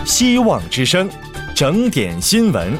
希望之声，整点新闻。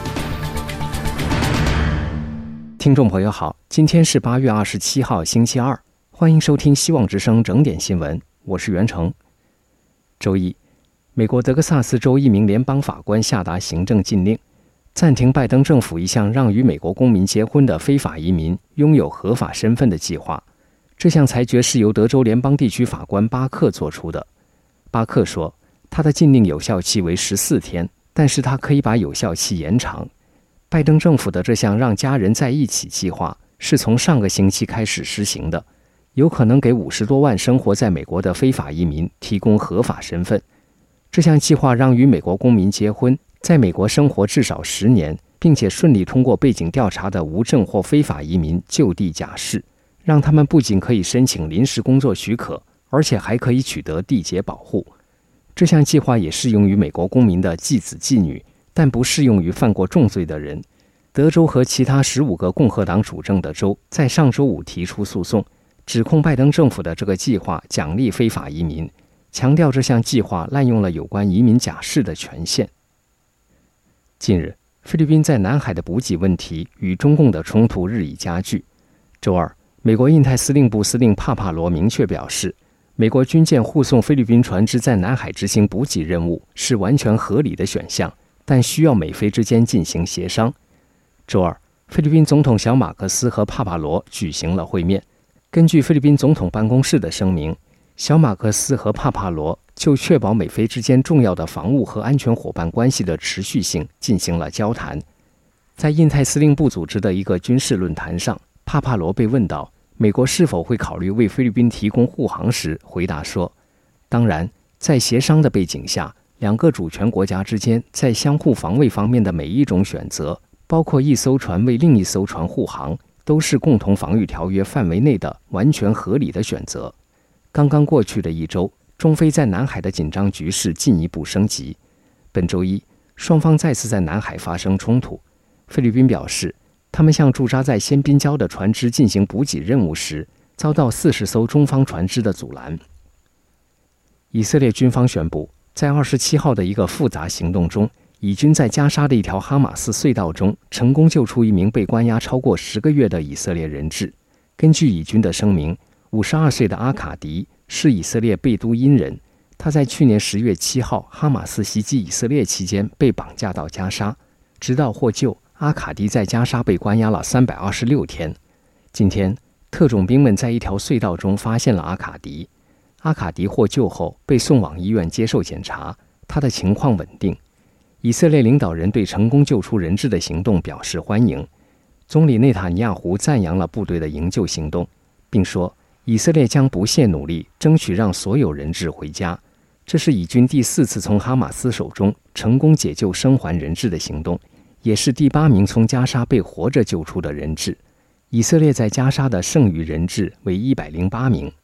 听众朋友好，今天是8月27号星期二，欢迎收听希望之声整点新闻，我是袁成。周一，美国德克萨斯州一名联邦法官下达行政禁令，暂停拜登政府一项让与美国公民结婚的非法移民拥有合法身份的计划。这项裁决是由德州联邦地区法官巴克做出的。巴克说，他的禁令有效期为14天，但是他可以把有效期延长。拜登政府的这项让家人在一起计划是从上个星期开始施行的，有可能给50多万生活在美国的非法移民提供合法身份。这项计划让与美国公民结婚，在美国生活至少10年，并且顺利通过背景调查的无证或非法移民就地假释，让他们不仅可以申请临时工作许可，而且还可以取得缔结保护。这项计划也适用于美国公民的继子继女，但不适用于犯过重罪的人。德州和其他15个共和党主政的州在上周五提出诉讼，指控拜登政府的这个计划奖励非法移民，强调这项计划滥用了有关移民假释的权限。近日，菲律宾在南海的补给问题与中共的冲突日益加剧。周二，美国印太司令部司令帕帕罗明确表示，美国军舰护送菲律宾船只在南海执行补给任务是完全合理的选项，但需要美菲之间进行协商。周二，菲律宾总统小马克斯和帕帕罗举行了会面。根据菲律宾总统办公室的声明，小马克斯和帕帕罗就确保美菲之间重要的防务和安全伙伴关系的持续性进行了交谈。在印太司令部组织的一个军事论坛上，帕帕罗被问到美国是否会考虑为菲律宾提供护航时，回答说，当然，在协商的背景下，两个主权国家之间在相互防卫方面的每一种选择，包括一艘船为另一艘船护航，都是共同防御条约范围内的完全合理的选择。刚刚过去的一周，中非在南海的紧张局势进一步升级。本周一，双方再次在南海发生冲突。菲律宾表示，他们向驻扎在仙宾礁的船只进行补给任务时，遭到40艘中方船只的阻拦。以色列军方宣布，在27号的一个复杂行动中，以军在加沙的一条哈马斯隧道中成功救出一名被关押超过10个月的以色列人质。根据以军的声明，52岁的阿卡迪是以色列贝都因人，他在去年10月7号哈马斯袭击以色列期间被绑架到加沙，直到获救，阿卡迪在加沙被关押了326天。今天，特种兵们在一条隧道中发现了阿卡迪。阿卡迪获救后被送往医院接受检查，他的情况稳定。以色列领导人对成功救出人质的行动表示欢迎。总理内塔尼亚胡赞扬了部队的营救行动，并说，以色列将不懈努力争取让所有人质回家。这是以军第4次从哈马斯手中成功解救生还人质的行动，也是第8名从加沙被活着救出的人质。以色列在加沙的剩余人质为108名。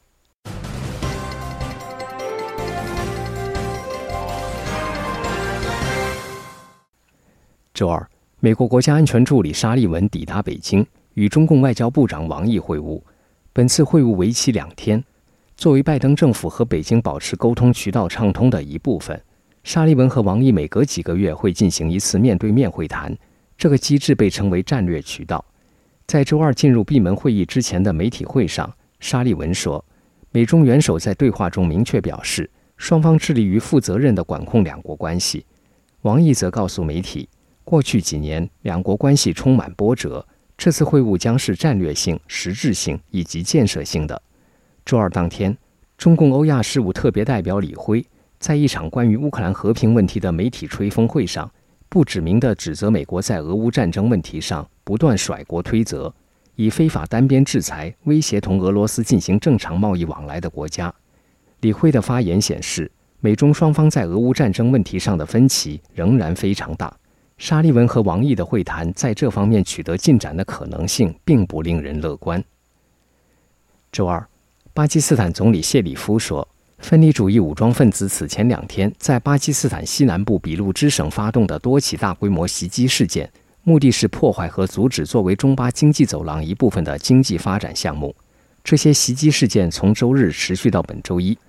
周二，美国国家安全助理沙利文抵达北京，与中共外交部长王毅会晤。本次会晤为期2天。作为拜登政府和北京保持沟通渠道畅通的一部分，沙利文和王毅每隔几个月会进行一次面对面会谈，这个机制被称为战略渠道。在周二进入闭门会议之前的媒体会上，沙利文说，美中元首在对话中明确表示，双方致力于负责任地管控两国关系。王毅则告诉媒体，过去几年两国关系充满波折，这次会晤将是战略性、实质性以及建设性的。周二当天，中共欧亚事务特别代表李辉在一场关于乌克兰和平问题的媒体吹风会上，不指名地指责美国在俄乌战争问题上不断甩锅推责，以非法单边制裁威胁同俄罗斯进行正常贸易往来的国家。李辉的发言显示，美中双方在俄乌战争问题上的分歧仍然非常大。沙利文和王毅的会谈在这方面取得进展的可能性并不令人乐观。周二，巴基斯坦总理谢里夫说，分离主义武装分子此前2天在巴基斯坦西南部俾路支省发动的多起大规模袭击事件，目的是破坏和阻止作为中巴经济走廊一部分的经济发展项目。这些袭击事件从周日持续到本周一。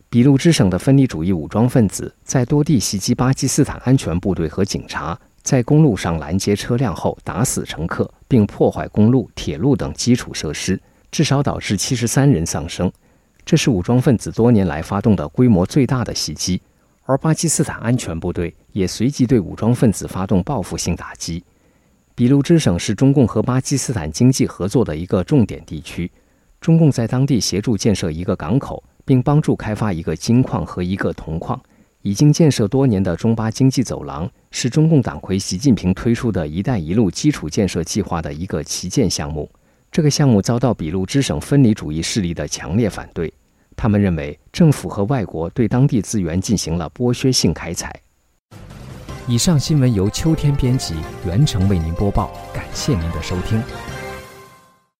俾路支省的分离主义武装分子在多地袭击巴基斯坦安全部队和警察，在公路上拦截车辆后打死乘客，并破坏公路、铁路等基础设施，至少导致73人丧生。这是武装分子多年来发动的规模最大的袭击，而巴基斯坦安全部队也随即对武装分子发动报复性打击。俾路支省是中共和巴基斯坦经济合作的一个重点地区，中共在当地协助建设一个港口，并帮助开发一个金矿和一个铜矿。已经建设多年的中巴经济走廊是中共党魁习近平推出的一带一路基础建设计划的一个旗舰项目。这个项目遭到俾路支省分离主义势力的强烈反对，他们认为政府和外国对当地资源进行了剥削性开采。以上新闻由秋天编辑，袁成为您播报，感谢您的收听。